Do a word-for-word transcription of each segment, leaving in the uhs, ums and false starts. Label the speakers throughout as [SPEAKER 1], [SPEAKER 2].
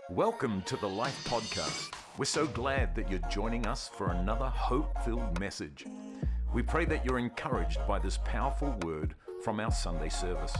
[SPEAKER 1] Welcome to the Life Podcast. We're so glad that you're joining us for another hope-filled message. We pray that you're encouraged by this powerful word from our Sunday service.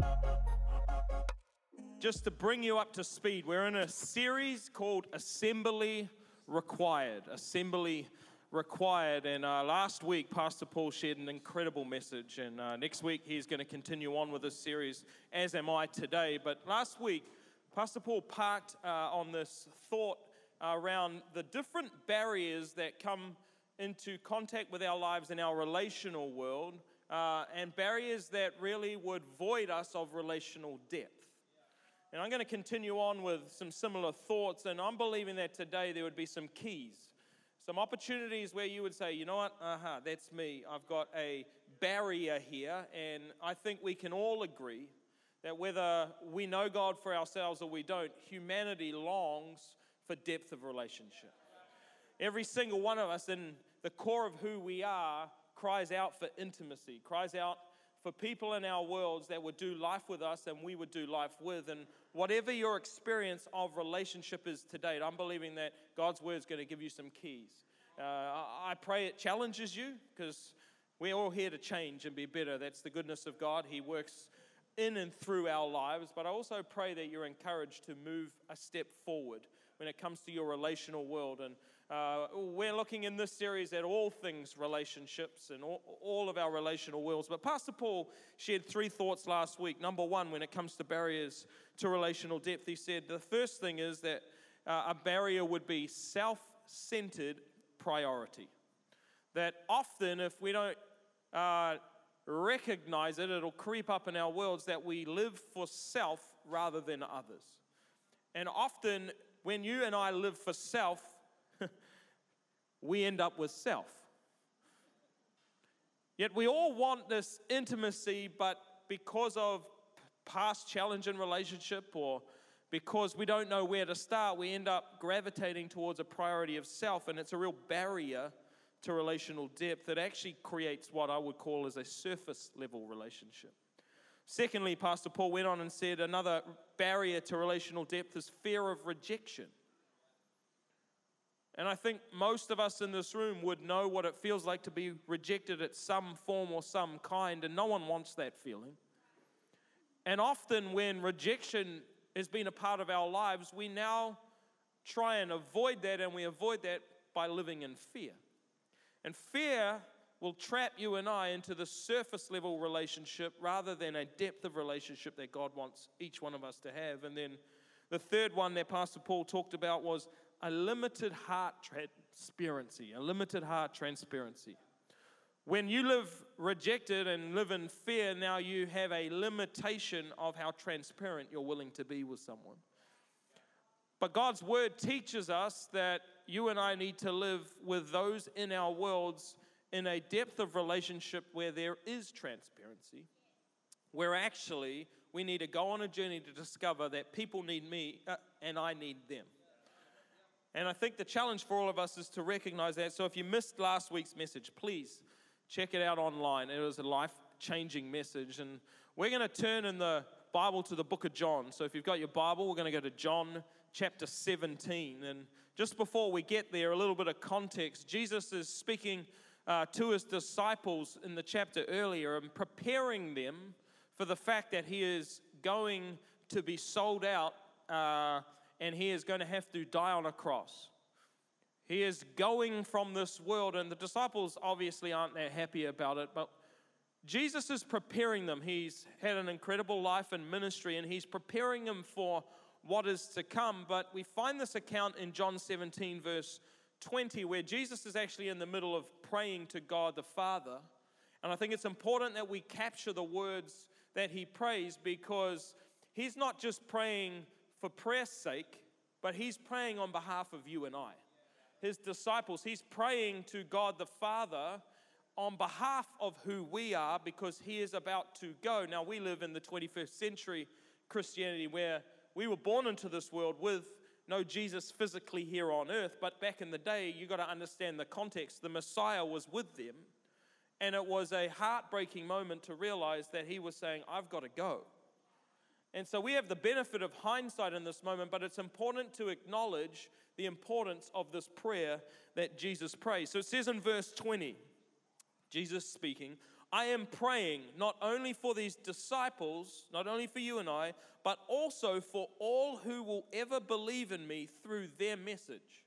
[SPEAKER 2] Just to bring you up to speed, we're in a series called Assembly Required. Assembly Required. And uh, last week, Pastor Paul shared an incredible message. And uh, next week, he's going to continue on with this series, as am I today. But last week, Pastor Paul parked uh, on this thought uh, around the different barriers that come into contact with our lives in our relational world, uh, and barriers that really would void us of relational depth. And I'm going to continue on with some similar thoughts, and I'm believing that today there would be some keys, some opportunities where you would say, you know what, uh-huh, that's me. I've got a barrier here, and I think we can all agree that whether we know God for ourselves or we don't, humanity longs for depth of relationship. Every single one of us in the core of who we are cries out for intimacy, cries out for people in our worlds that would do life with us and we would do life with. And whatever your experience of relationship is to date, I'm believing that God's word is going to give you some keys. Uh, I pray it challenges you, because we're all here to change and be better. That's the goodness of God. He works in and through our lives, but I also pray that you're encouraged to move a step forward when it comes to your relational world. And uh, we're looking in this series at all things relationships and all, all of our relational worlds. But Pastor Paul shared three thoughts last week. Number one, when it comes to barriers to relational depth, he said the first thing is that uh, a barrier would be self-centered priority. That often, if we don't uh, recognize it, it'll creep up in our worlds that we live for self rather than others. And often when you and I live for self, we end up with self. Yet we all want this intimacy, but because of past challenge in relationship or because we don't know where to start, we end up gravitating towards a priority of self, and it's a real barrier to relational depth that actually creates what I would call as a surface level relationship. Secondly, Pastor Paul went on and said another barrier to relational depth is fear of rejection. And I think most of us in this room would know what it feels like to be rejected at some form or some kind, and no one wants that feeling. And often when rejection has been a part of our lives, we now try and avoid that, and we avoid that by living in fear. And fear will trap you and I into the surface level relationship rather than a depth of relationship that God wants each one of us to have. And then the third one that Pastor Paul talked about was a limited heart transparency, a limited heart transparency. When you live rejected and live in fear, now you have a limitation of how transparent you're willing to be with someone. But God's word teaches us that you and I need to live with those in our worlds in a depth of relationship where there is transparency, where actually we need to go on a journey to discover that people need me uh, and I need them. And I think the challenge for all of us is to recognize that. So if you missed last week's message, please check it out online. It was a life-changing message. And we're going to turn in the Bible to the book of John. So if you've got your Bible, we're going to go to John chapter seventeen. And just before we get there, a little bit of context. Jesus is speaking uh, to his disciples in the chapter earlier and preparing them for the fact that he is going to be sold out uh, and he is going to have to die on a cross. He is going from this world, and the disciples obviously aren't that happy about it, but Jesus is preparing them. He's had an incredible life and ministry, and he's preparing them for what is to come. But we find this account in John seventeen, verse twenty, where Jesus is actually in the middle of praying to God the Father. And I think it's important that we capture the words that he prays, because he's not just praying for prayer's sake, but he's praying on behalf of you and I, his disciples. He's praying to God the Father on behalf of who we are, because he is about to go. Now, we live in the twenty-first century Christianity where we were born into this world with no Jesus physically here on earth, but back in the day, you got to understand the context. The Messiah was with them, and it was a heartbreaking moment to realize that he was saying, I've got to go. And so we have the benefit of hindsight in this moment, but it's important to acknowledge the importance of this prayer that Jesus prays. So it says in verse twenty, Jesus speaking, I am praying not only for these disciples, not only for you and I, but also for all who will ever believe in me through their message.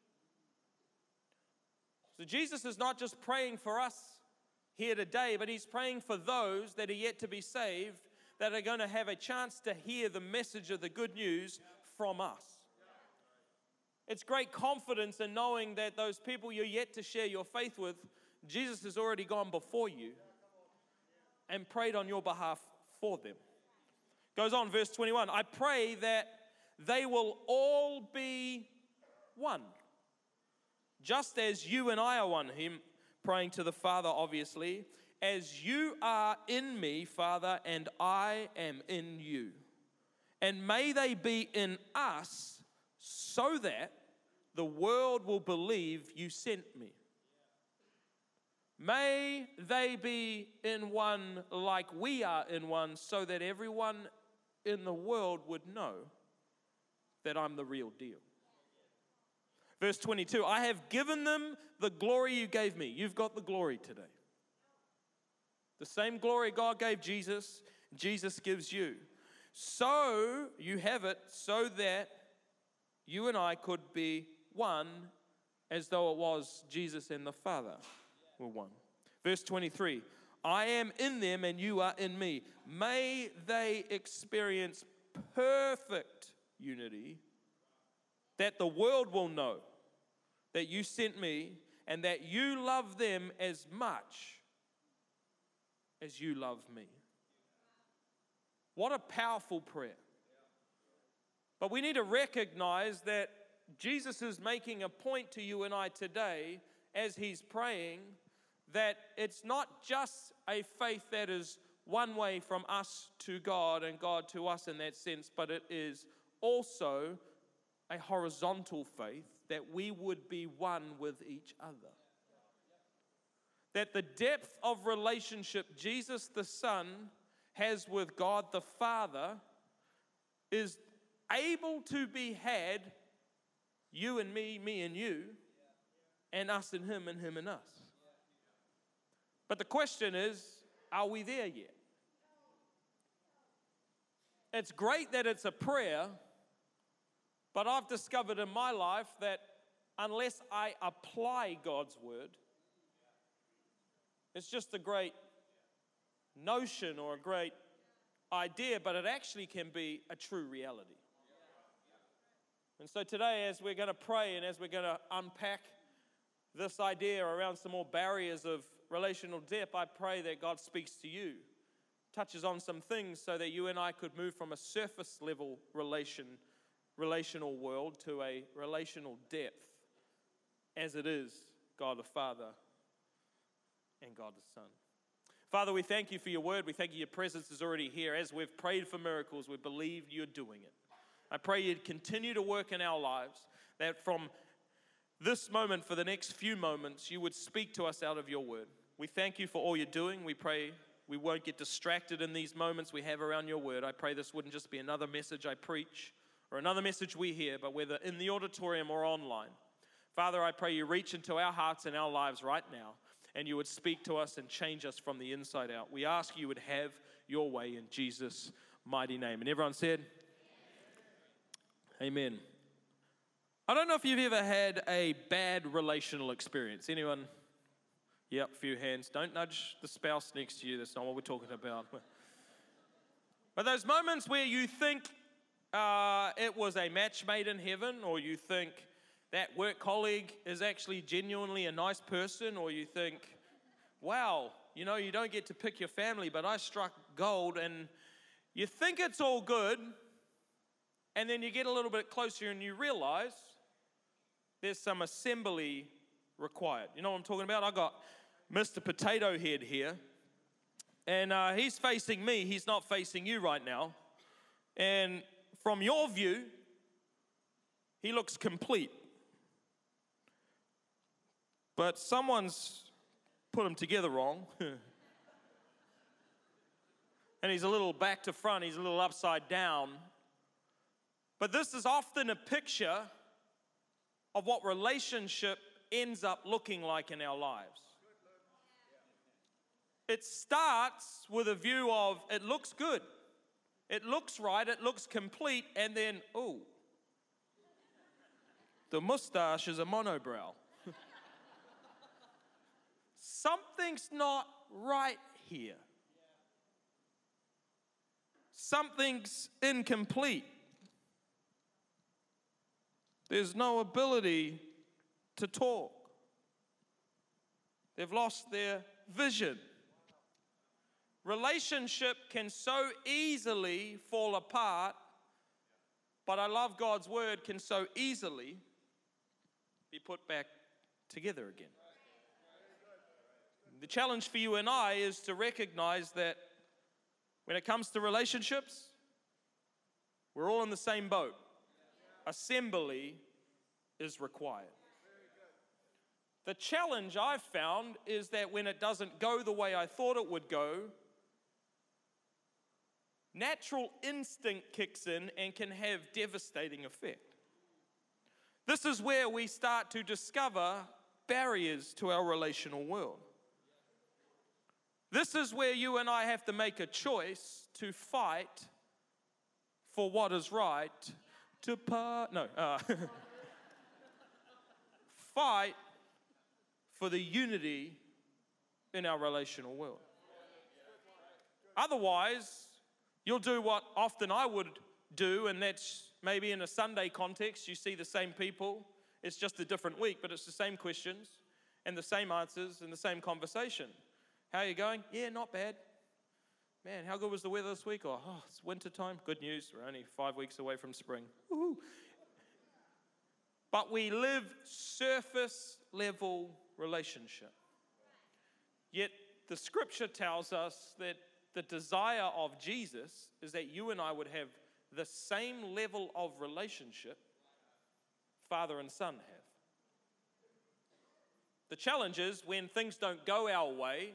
[SPEAKER 2] So Jesus is not just praying for us here today, but he's praying for those that are yet to be saved, that are going to have a chance to hear the message of the good news from us. It's great confidence in knowing that those people you're yet to share your faith with, Jesus has already gone before you and prayed on your behalf for them. Goes on, verse twenty-one, I pray that they will all be one, just as you and I are one. Him praying to the Father, obviously, as you are in me, Father, and I am in you. And may they be in us so that the world will believe you sent me. May they be in one like we are in one, so that everyone in the world would know that I'm the real deal. Verse twenty-two, I have given them the glory you gave me. You've got the glory today. The same glory God gave Jesus, Jesus gives you. So you have it so that you and I could be one, as though it was Jesus and the Father were one. Verse twenty-three, I am in them and you are in me. May they experience perfect unity, that the world will know that you sent me and that you love them as much as you love me. What a powerful prayer. But we need to recognize that Jesus is making a point to you and I today as he's praying, that it's not just a faith that is one way from us to God and God to us in that sense, but it is also a horizontal faith, that we would be one with each other. That the depth of relationship Jesus the Son has with God the Father is able to be had, you and me, me and you, and us and him and him and us. But the question is, are we there yet? It's great that it's a prayer, but I've discovered in my life that unless I apply God's word, it's just a great notion or a great idea, but it actually can be a true reality. And so today, as we're going to pray and as we're going to unpack this idea around some more barriers of relational depth, I pray that God speaks to you, touches on some things so that you and I could move from a surface level relation, relational world to a relational depth, as it is God the Father and God the Son. Father, we thank you for your word. We thank you your presence is already here. As we've prayed for miracles, we believe you're doing it. I pray you'd continue to work in our lives, that from this moment, for the next few moments, you would speak to us out of your word. We thank you for all you're doing. We pray we won't get distracted in these moments we have around your word. I pray this wouldn't just be another message I preach or another message we hear, but whether in the auditorium or online. Father, I pray you reach into our hearts and our lives right now, and you would speak to us and change us from the inside out. We ask you would have your way in Jesus' mighty name. And everyone said, Amen. Amen. I don't know if you've ever had a bad relational experience. Anyone? Yep, a few hands. Don't nudge the spouse next to you. That's not what we're talking about. But those moments where you think uh, it was a match made in heaven, or you think that work colleague is actually genuinely a nice person, or you think, wow, you know, you don't get to pick your family, but I struck gold, and you think it's all good, and then you get a little bit closer and you realize there's some assembly required. You know what I'm talking about? I got Mister Potato Head here, and uh, he's facing me. He's not facing you right now. And from your view, he looks complete. But someone's put them together wrong. and he's a little back to front, he's a little upside down. But this is often a picture of what relationship ends up looking like in our lives. It starts with a view of it looks good, it looks right, it looks complete, and then, oh, the mustache is a monobrow. Something's not right here. Something's incomplete. There's no ability to talk. They've lost their vision. Relationship can so easily fall apart, but I love God's word can so easily be put back together again. The challenge for you and I is to recognize that when it comes to relationships, we're all in the same boat. Assembly is required. The challenge I've found is that when it doesn't go the way I thought it would go, natural instinct kicks in and can have devastating effect. This is where we start to discover barriers to our relational world. This is where you and I have to make a choice to fight for what is right, to part, no, uh, fight for the unity in our relational world. Otherwise, you'll do what often I would do, and that's maybe in a Sunday context, you see the same people, it's just a different week, but it's the same questions and the same answers and the same conversation. How are you going? Yeah, not bad. Man, how good was the weather this week? Or, oh, it's winter time. Good news, we're only five weeks away from spring. Woo-hoo. But we live surface level relationship. Yet the scripture tells us that the desire of Jesus is that you and I would have the same level of relationship Father and Son have. The challenge is when things don't go our way,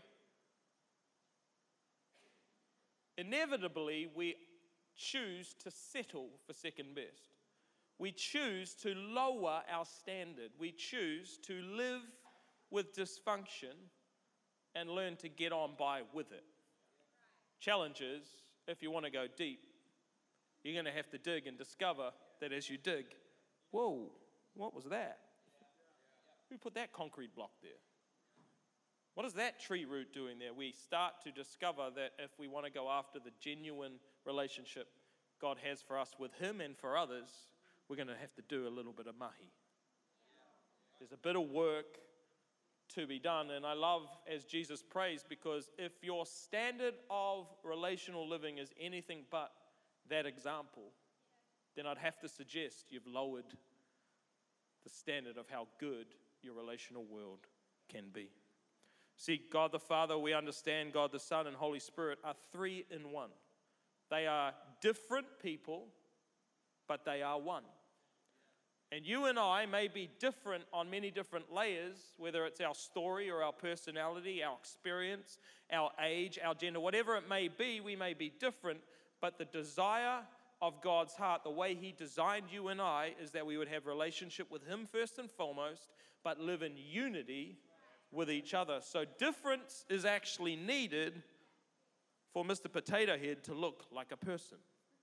[SPEAKER 2] inevitably we choose to settle for second best. We choose to lower our standard. We choose to live with dysfunction and learn to get on by with it. Challenge is, if you want to go deep, you're going to have to dig and discover that as you dig, whoa, what was that? Who put that concrete block there? What is that tree root doing there? We start to discover that if we want to go after the genuine relationship God has for us with Him and for others, we're going to have to do a little bit of mahi. There's a bit of work to be done, and I love as Jesus prays, because if your standard of relational living is anything but that example, then I'd have to suggest you've lowered the standard of how good your relational world can be. See, God the Father, we understand God the Son and Holy Spirit are three in one. They are different people, but they are one. And you and I may be different on many different layers, whether it's our story or our personality, our experience, our age, our gender, whatever it may be, we may be different, but the desire of God's heart, the way He designed you and I, is that we would have relationship with Him first and foremost, but live in unity with each other. So difference is actually needed for Mister Potato Head to look like a person.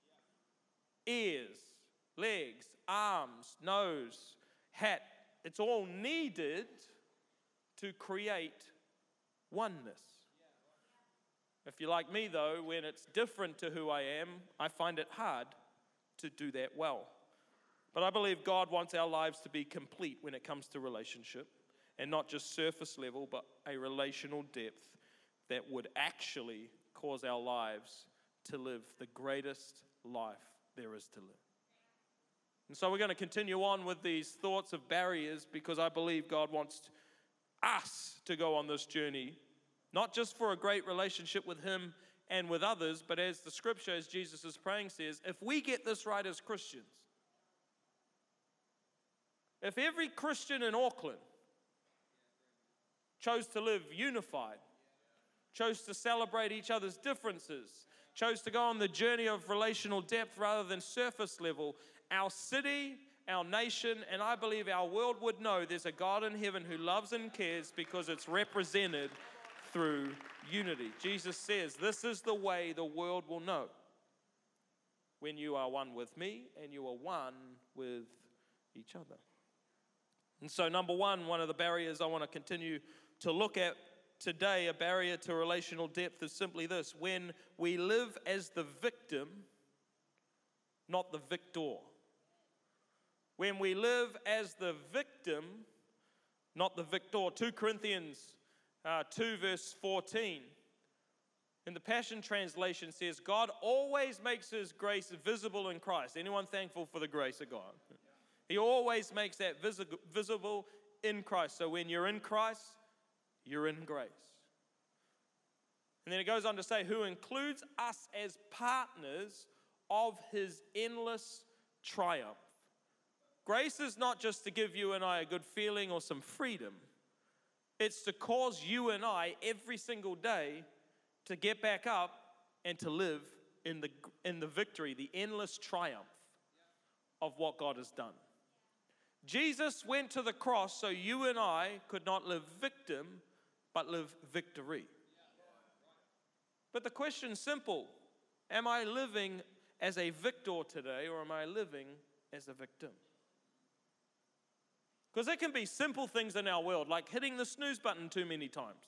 [SPEAKER 2] Ears, legs, arms, nose, hat, it's all needed to create oneness. If you're like me though, when it's different to who I am, I find it hard to do that well. But I believe God wants our lives to be complete when it comes to relationship, and not just surface level, but a relational depth that would actually cause our lives to live the greatest life there is to live. And so we're going to continue on with these thoughts of barriers, because I believe God wants us to go on this journey, not just for a great relationship with Him and with others, but as the scripture, as Jesus is praying, says, if we get this right as Christians, if every Christian in Auckland chose to live unified, chose to celebrate each other's differences, chose to go on the journey of relational depth rather than surface level, our city, our nation, and I believe our world would know there's a God in heaven who loves and cares because it's represented through unity. Jesus says, this is the way the world will know, when you are one with me and you are one with each other. And so number one, one of the barriers I want to continue to look at today, a barrier to relational depth, is simply this: when we live as the victim, not the victor. When we live as the victim, not the victor. Second Corinthians uh, two verse fourteen in the Passion Translation says, God always makes His grace visible in Christ. Anyone thankful for the grace of God? He always makes that visi- visible in Christ. So when you're in Christ, you're in grace. And then it goes on to say, who includes us as partners of His endless triumph. Grace is not just to give you and I a good feeling or some freedom. It's to cause you and I every single day to get back up and to live in the, in the victory, the endless triumph of what God has done. Jesus went to the cross so you and I could not live victim, but live victory. But the question's simple. Am I living as a victor today, or am I living as a victim? Because there can be simple things in our world, like hitting the snooze button too many times.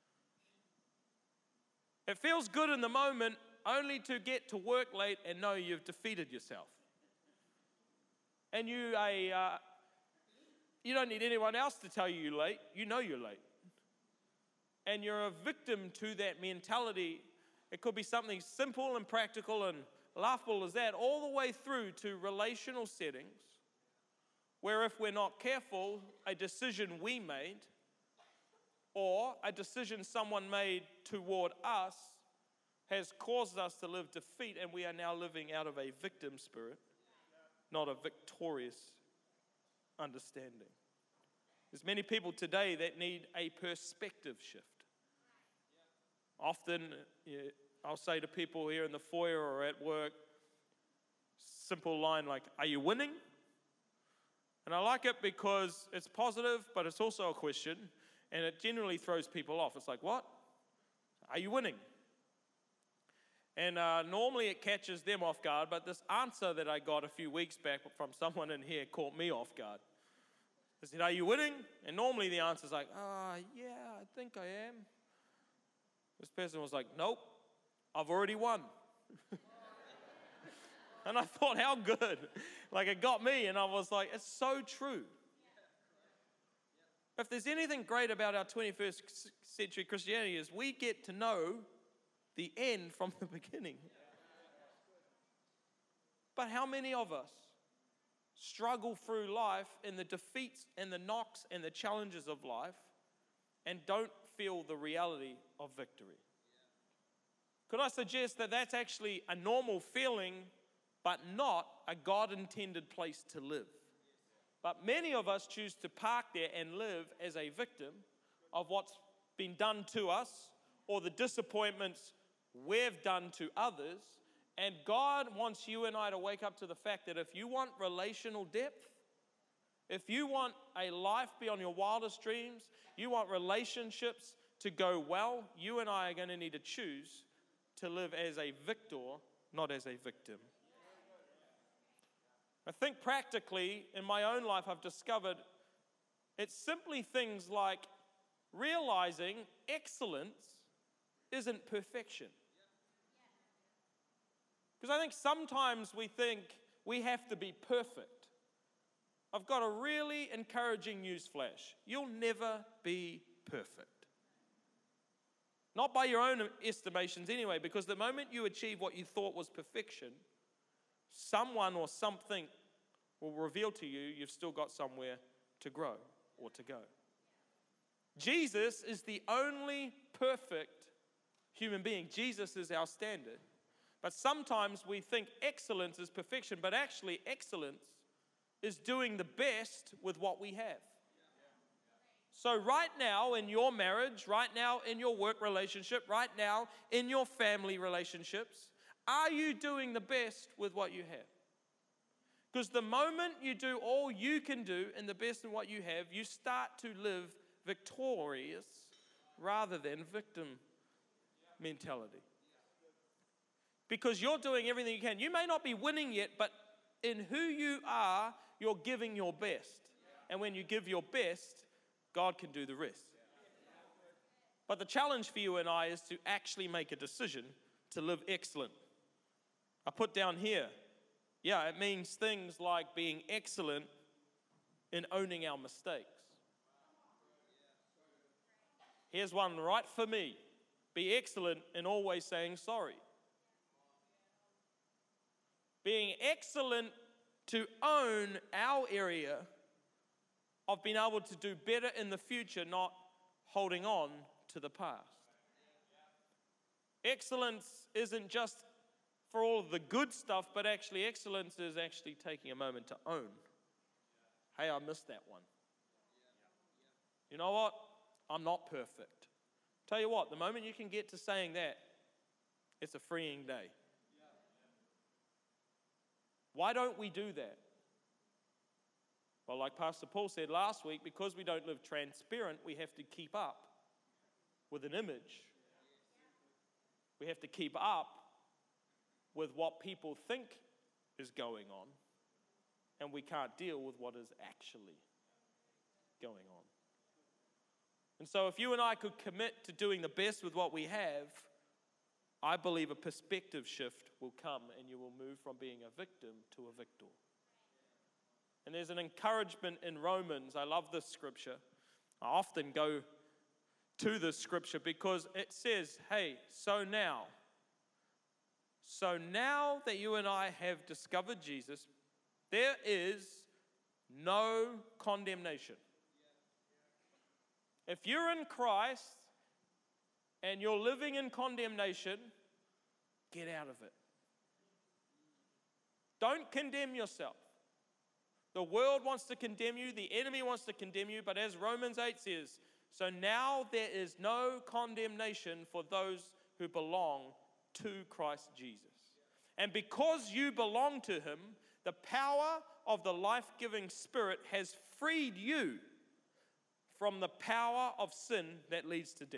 [SPEAKER 2] It feels good in the moment, only to get to work late and know you've defeated yourself. And you, a, uh, you don't need anyone else to tell you you're late. You know you're late. And you're a victim to that mentality. It could be something simple and practical and laughable as that, all the way through to relational settings, where if we're not careful, a decision we made or a decision someone made toward us has caused us to live defeat, and we are now living out of a victim spirit, not a victorious understanding. There's many people today that need a perspective shift. Often, you know, I'll say to people here in the foyer or at work, simple line like, are you winning? And I like it because it's positive, but it's also a question, and it generally throws people off. It's like, what? Are you winning? And uh, normally it catches them off guard, but this answer that I got a few weeks back from someone in here caught me off guard. I said, are you winning? And normally the answer's like, ah, oh, yeah, I think I am. This person was like, nope, I've already won. And I thought, how good. Like, it got me, and I was like, it's so true. If there's anything great about our twenty-first century Christianity is we get to know the end from the beginning. But how many of us struggle through life in the defeats and the knocks and the challenges of life and don't feel the reality of victory? Could I suggest that that's actually a normal feeling, but not a God-intended place to live? But many of us choose to park there and live as a victim of what's been done to us or the disappointments we've done to others. And God wants you and I to wake up to the fact that if you want relational depth, if you want a life beyond your wildest dreams, you want relationships to go well, you and I are going to need to choose to live as a victor, not as a victim. I think practically in my own life I've discovered it's simply things like realizing excellence isn't perfection. Because I think sometimes we think we have to be perfect. I've got a really encouraging news flash. You'll never be perfect. Not by your own estimations anyway, because the moment you achieve what you thought was perfection, someone or something will reveal to you you've still got somewhere to grow or to go. Jesus is the only perfect human being. Jesus is our standard. But sometimes we think excellence is perfection, but actually excellence is doing the best with what we have. So right now in your marriage, right now in your work relationship, right now in your family relationships, Are you doing the best with what you have? Because the moment you do all you can do and the best in what you have, you start to live victorious rather than victim mentality. Because you're doing everything you can. You may not be winning yet, but in who you are, you're giving your best. And when you give your best, God can do the rest. But the challenge for you and I is to actually make a decision to live excellent. I put down here, yeah, it means things like being excellent in owning our mistakes. Here's one right for me. Be excellent in always saying sorry. Being excellent to own our area of being able to do better in the future, not holding on to the past. Excellence isn't just for all of the good stuff, but actually excellence is actually taking a moment to own. Hey, I missed that one. You know what? I'm not perfect. Tell you what, the moment you can get to saying that, it's a freeing day. Why don't we do that? Well, like Pastor Paul said last week, because we don't live transparent, we have to keep up with an image. We have to keep up with what people think is going on, and we can't deal with what is actually going on. And so if you and I could commit to doing the best with what we have, I believe a perspective shift will come and you will move from being a victim to a victor. And there's an encouragement in Romans. I love this scripture. I often go to this scripture because it says, hey, so now, so now that you and I have discovered Jesus, there is no condemnation. If you're in Christ and you're living in condemnation, get out of it. Don't condemn yourself. The world wants to condemn you, the enemy wants to condemn you, but as Romans eight says, so now there is no condemnation for those who belong to Christ Jesus. And because you belong to him, the power of the life-giving Spirit has freed you from the power of sin that leads to death.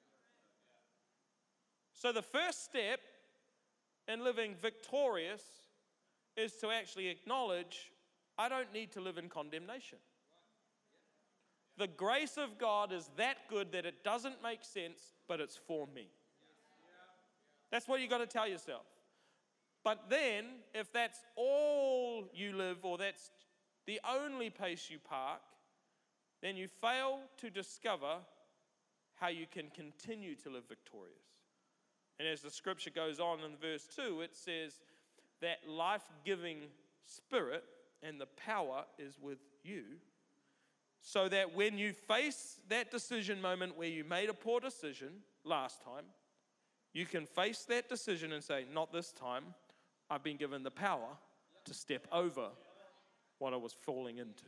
[SPEAKER 2] So the first step in living victorious is to actually acknowledge, I don't need to live in condemnation. The grace of God is that good that it doesn't make sense, but it's for me. That's what you got to tell yourself. But then, if that's all you live, or that's the only place you park, then you fail to discover how you can continue to live victorious. And as the scripture goes on in verse two, it says that life-giving Spirit and the power is with you, so that when you face that decision moment where you made a poor decision last time, you can face that decision and say, not this time. I've been given the power to step over what I was falling into.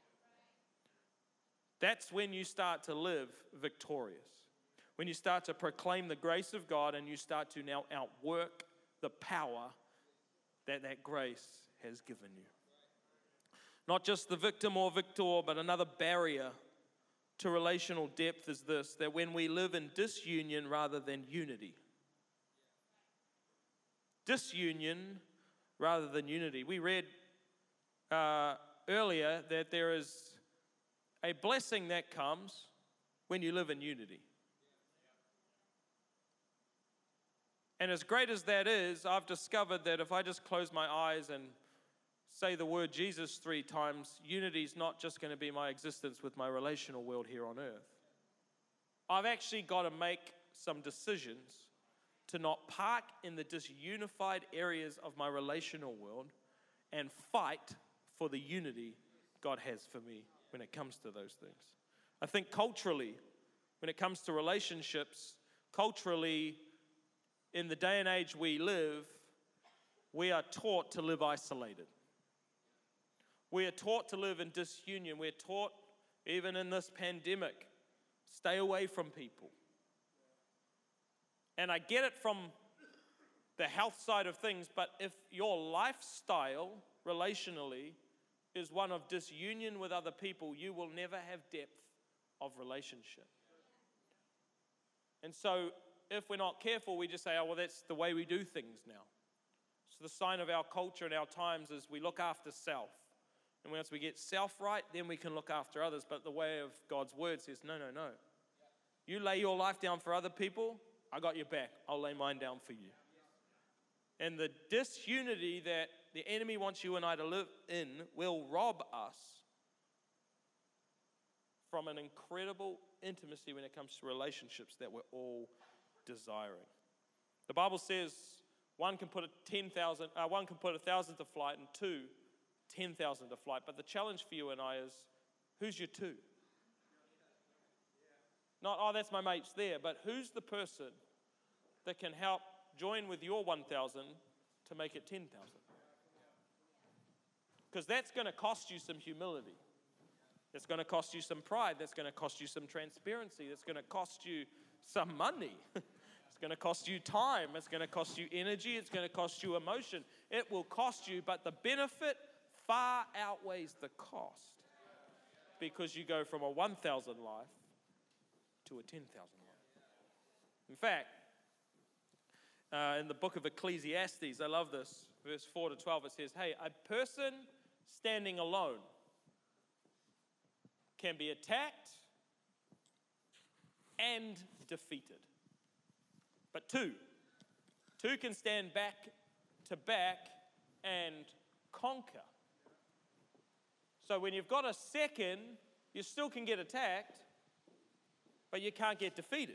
[SPEAKER 2] That's when you start to live victorious. When you start to proclaim the grace of God and you start to now outwork the power that that grace has given you. Not just the victim or victor, but another barrier to relational depth is this, that when we live in disunion rather than unity. Disunion rather than unity. We read uh, earlier that there is a blessing that comes when you live in unity. And as great as that is, I've discovered that if I just close my eyes and say the word Jesus three times, unity is not just going to be my existence with my relational world here on earth. I've actually got to make some decisions to not park in the disunified areas of my relational world and fight for the unity God has for me when it comes to those things. I think culturally, when it comes to relationships, culturally, in the day and age we live, we are taught to live isolated. We are taught to live in disunion. We're taught, even in this pandemic, stay away from people. And I get it from the health side of things, but if your lifestyle relationally is one of disunion with other people, you will never have depth of relationship. And so if we're not careful, we just say, oh, well, that's the way we do things now. So the sign of our culture and our times is we look after self. And once we get self right, then we can look after others. But the way of God's word says, no, no, no. You lay your life down for other people, I got your back. I'll lay mine down for you. And the disunity that the enemy wants you and I to live in will rob us from an incredible intimacy when it comes to relationships that we're all desiring. The Bible says one can put a ten thousand, uh, one can put a thousand to flight, and two, ten thousand to flight. But the challenge for you and I is, who's your two? Not, oh, that's my mate's there, but who's the person that can help join with your one thousand to make it ten thousand? Because that's going to cost you some humility. It's going to cost you some pride. That's going to cost you some transparency. That's going to cost you some money. It's going to cost you time. It's going to cost you energy. It's going to cost you emotion. It will cost you, but the benefit far outweighs the cost, because you go from a one thousand life to a ten thousand life. In fact, uh, in the book of Ecclesiastes, I love this, verse four to twelve, it says, hey, a person standing alone can be attacked and defeated. But two, two can stand back to back and conquer. So when you've got a second, you still can get attacked, but you can't get defeated.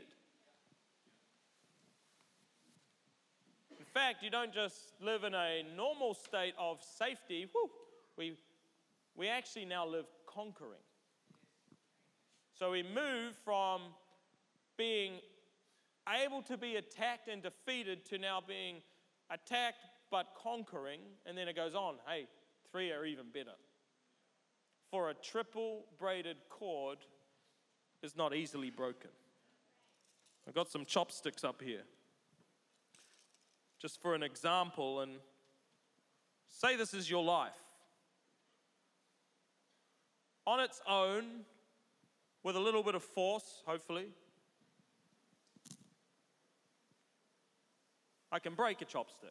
[SPEAKER 2] In fact, you don't just live in a normal state of safety. Woo, we, we actually now live conquering. So we move from being able to be attacked and defeated to now being attacked but conquering. And then it goes on, hey, three are even better. For a triple braided cord is not easily broken. I've got some chopsticks up here, just for an example, and say this is your life. On its own, with a little bit of force, hopefully, I can break a chopstick.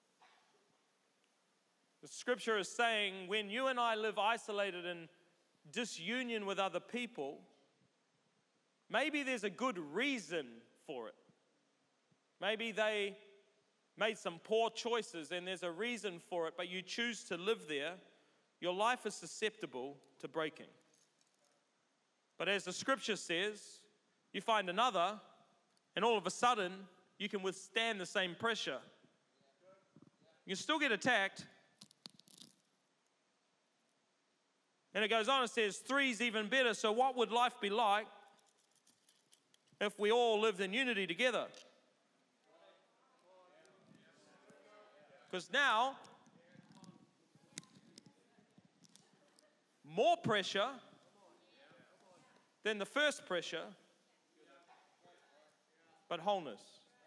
[SPEAKER 2] The scripture is saying when you and I live isolated in disunion with other people, maybe there's a good reason for it. Maybe they made some poor choices and there's a reason for it, but you choose to live there. Your life is susceptible to breaking. But as the scripture says, you find another, and all of a sudden, you can withstand the same pressure. You can still get attacked. And it goes on, it says, three's even better. So what would life be like if we all lived in unity together? Because now, more pressure than the first pressure, but wholeness.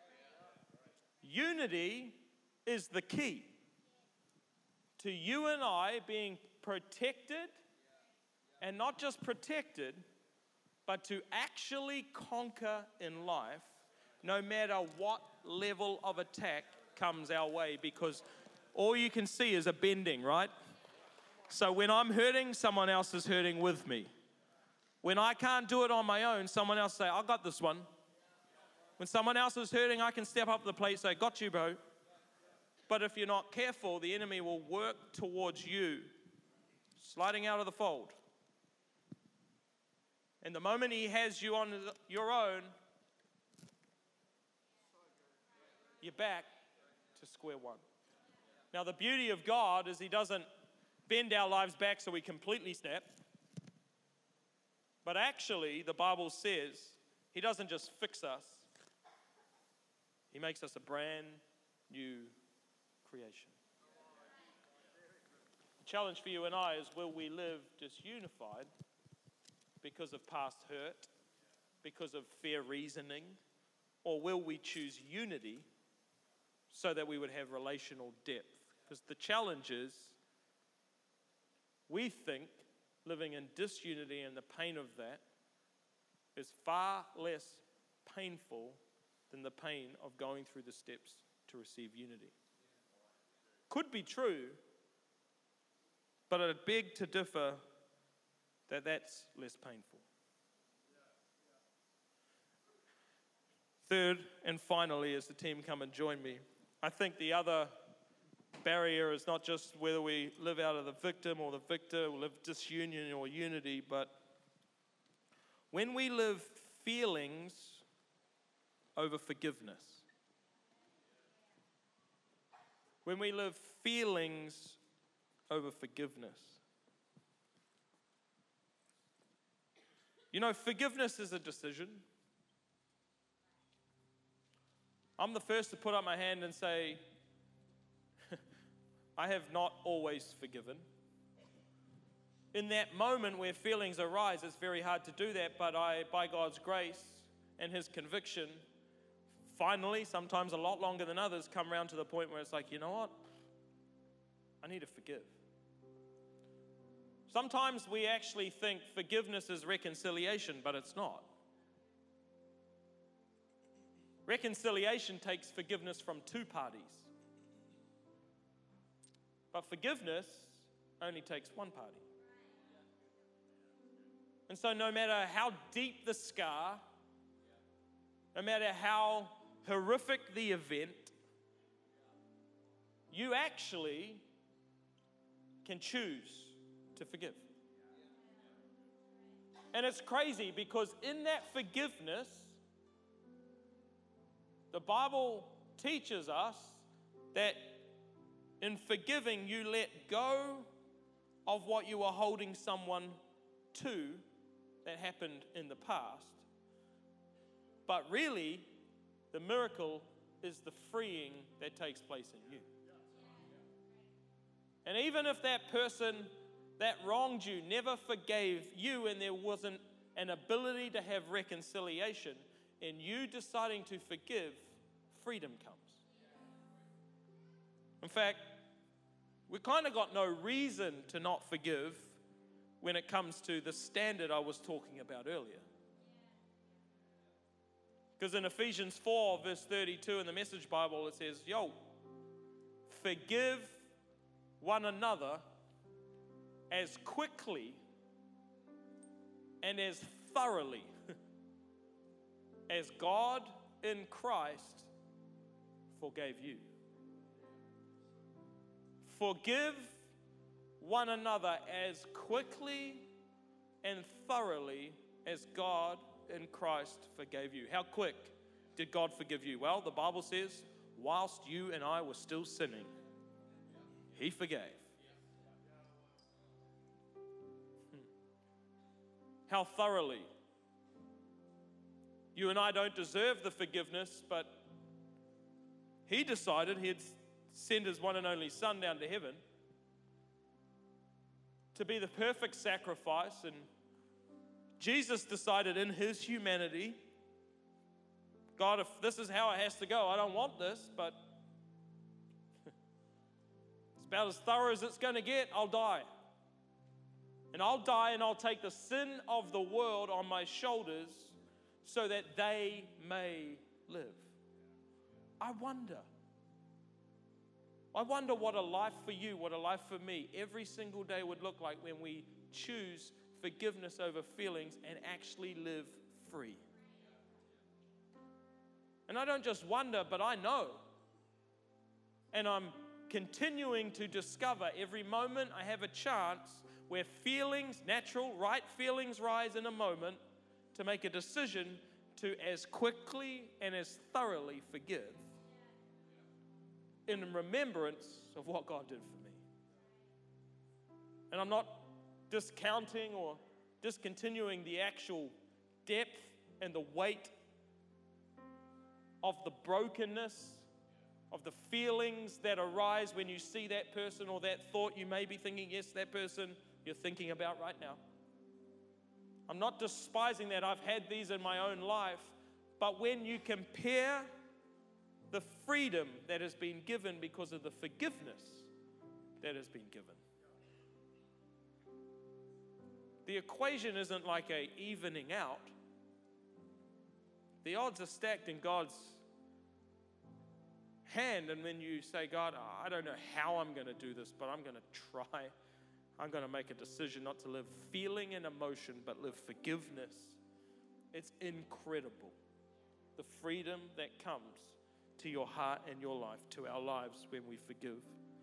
[SPEAKER 2] Unity is the key to you and I being protected, and not just protected, but to actually conquer in life, no matter what level of attack comes our way, because all you can see is a bending, right? So when I'm hurting, someone else is hurting with me. When I can't do it on my own, someone else say, I got this one. When someone else is hurting, I can step up the plate and say, got you, bro. But if you're not careful, the enemy will work towards you, sliding out of the fold. And the moment he has you on your own, you're back to square one. Now, the beauty of God is he doesn't bend our lives back so we completely snap. But actually, the Bible says he doesn't just fix us. He makes us a brand new creation. The challenge for you and I is, will we live disunified because of past hurt, because of fair reasoning, or will we choose unity so that we would have relational depth. Because the challenge is, we think living in disunity and the pain of that is far less painful than the pain of going through the steps to receive unity. Could be true, but I beg to differ that that's less painful. Third and finally, as the team come and join me, I think the other barrier is not just whether we live out of the victim or the victor, or live disunion or unity, but when we live feelings over forgiveness. When we live feelings over forgiveness. You know, forgiveness is a decision. I'm the first to put up my hand and say, I have not always forgiven. In that moment where feelings arise, it's very hard to do that, but I, by God's grace and His conviction, finally, sometimes a lot longer than others, come around to the point where it's like, you know what? I need to forgive. Sometimes we actually think forgiveness is reconciliation, but it's not. Reconciliation takes forgiveness from two parties. But forgiveness only takes one party. And so no matter how deep the scar, no matter how horrific the event, you actually can choose to forgive. And it's crazy because in that forgiveness, the Bible teaches us that in forgiving, you let go of what you were holding someone to that happened in the past. But really, the miracle is the freeing that takes place in you. And even if that person that wronged you never forgave you and there wasn't an ability to have reconciliation, in you deciding to forgive, freedom comes. In fact, we kind of got no reason to not forgive when it comes to the standard I was talking about earlier. Because in Ephesians four, verse thirty-two in the Message Bible, it says, yo, forgive one another as quickly and as thoroughly as God in Christ forgave you. Forgive one another as quickly and thoroughly as God in Christ forgave you. How quick did God forgive you? Well, the Bible says, whilst you and I were still sinning, He forgave. How thoroughly. You and I don't deserve the forgiveness, but He decided He'd send His one and only Son down to heaven to be the perfect sacrifice. And Jesus decided in His humanity, God, if this is how it has to go, I don't want this, but it's about as thorough as it's going to get. I'll die. And I'll die and I'll take the sin of the world on my shoulders so that they may live. I wonder. I wonder what a life for you, what a life for me, every single day would look like when we choose forgiveness over feelings and actually live free. And I don't just wonder, but I know. And I'm continuing to discover every moment I have a chance where feelings, natural, right feelings rise in a moment, to make a decision to as quickly and as thoroughly forgive in remembrance of what God did for me. And I'm not discounting or discontinuing the actual depth and the weight of the brokenness, of the feelings that arise when you see that person or that thought. You may be thinking, yes, that person you're thinking about right now. I'm not despising that. I've had these in my own life. But when you compare the freedom that has been given because of the forgiveness that has been given. The equation isn't like a evening out. The odds are stacked in God's hand, and when you say, God, I don't know how I'm going to do this, but I'm going to try. I'm going to make a decision not to live feeling and emotion, but live forgiveness. It's incredible, the freedom that comes to your heart and your life, to our lives when we forgive.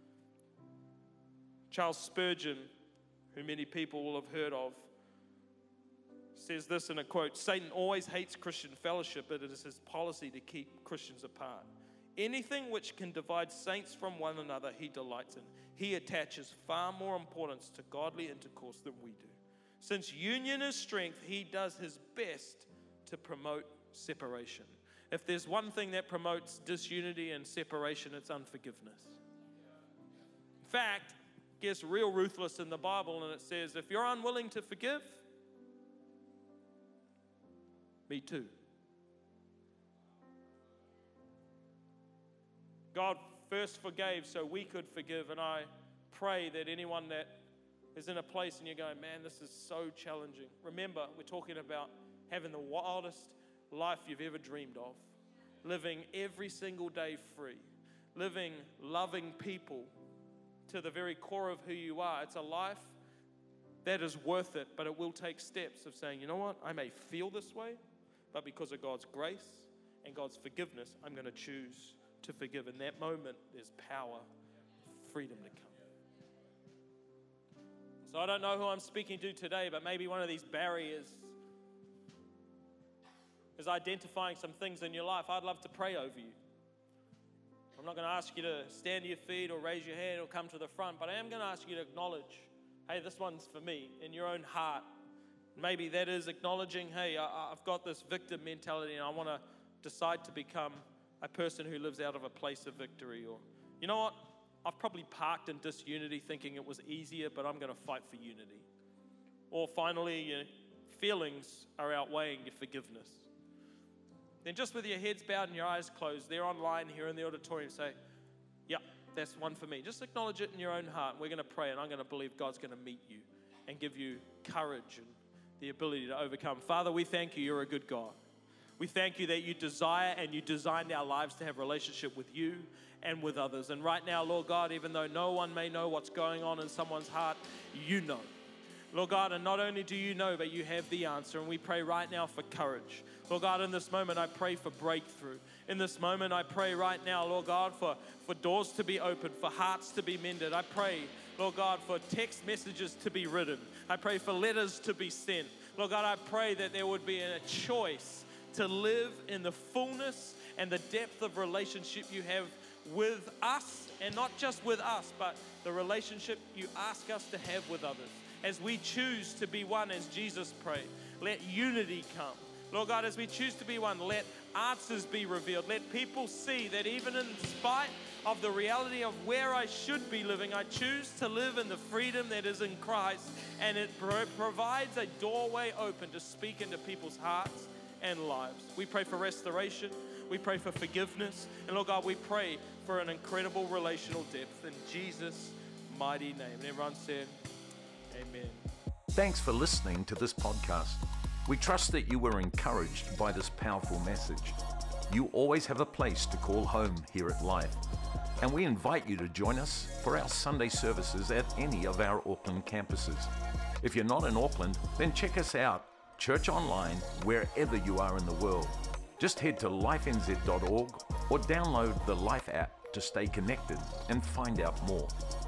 [SPEAKER 2] Charles Spurgeon, who many people will have heard of, says this in a quote, Satan always hates Christian fellowship, but it is his policy to keep Christians apart. Anything which can divide saints from one another, he delights in. He attaches far more importance to godly intercourse than we do. Since union is strength, he does his best to promote separation. If there's one thing that promotes disunity and separation, it's unforgiveness. In fact, it gets real ruthless in the Bible, and it says, if you're unwilling to forgive, me too. God first forgave so we could forgive, and I pray that anyone that is in a place and you're going, man, this is so challenging. Remember, we're talking about having the wildest life you've ever dreamed of, living every single day free, living loving people to the very core of who you are. It's a life that is worth it, but it will take steps of saying, you know what, I may feel this way, but because of God's grace and God's forgiveness, I'm going to choose to forgive. In that moment, there's power, freedom to come. So I don't know who I'm speaking to today, but maybe one of these barriers is identifying some things in your life. I'd love to pray over you. I'm not going to ask you to stand to your feet or raise your hand or come to the front, but I am going to ask you to acknowledge, hey, this one's for me, in your own heart. Maybe that is acknowledging, hey, I, I've got this victim mentality and I want to decide to become a person who lives out of a place of victory. Or, you know what? I've probably parked in disunity thinking it was easier, but I'm going to fight for unity. Or finally, your feelings are outweighing your forgiveness. Then just with your heads bowed and your eyes closed, they're online here in the auditorium, say, yep, that's one for me. Just acknowledge it in your own heart. We're going to pray, and I'm going to believe God's going to meet you and give you courage and the ability to overcome. Father, we thank you. You're a good God. We thank you that you desire and you designed our lives to have a relationship with you and with others. And right now, Lord God, even though no one may know what's going on in someone's heart, you know. Lord God, and not only do you know, but you have the answer. And we pray right now for courage. Lord God, in this moment, I pray for breakthrough. In this moment, I pray right now, Lord God, for, for doors to be opened, for hearts to be mended. I pray, Lord God, for text messages to be written. I pray for letters to be sent. Lord God, I pray that there would be a choice to live in the fullness and the depth of relationship you have with us, and not just with us, but the relationship you ask us to have with others. As we choose to be one as Jesus prayed, let unity come. Lord God, as we choose to be one, let answers be revealed. Let people see that even in spite of the reality of where I should be living, I choose to live in the freedom that is in Christ, and it pro- provides a doorway open to speak into people's hearts and lives. We pray for restoration. We pray for forgiveness. And Lord God, we pray for an incredible relational depth in Jesus' mighty name. And everyone said, amen.
[SPEAKER 1] Thanks for listening to this podcast. We trust that you were encouraged by this powerful message. You always have a place to call home here at Life. And we invite you to join us for our Sunday services at any of our Auckland campuses. If you're not in Auckland, then check us out, Church Online, wherever you are in the world. Just head to life n z dot org or download the Life app to stay connected and find out more.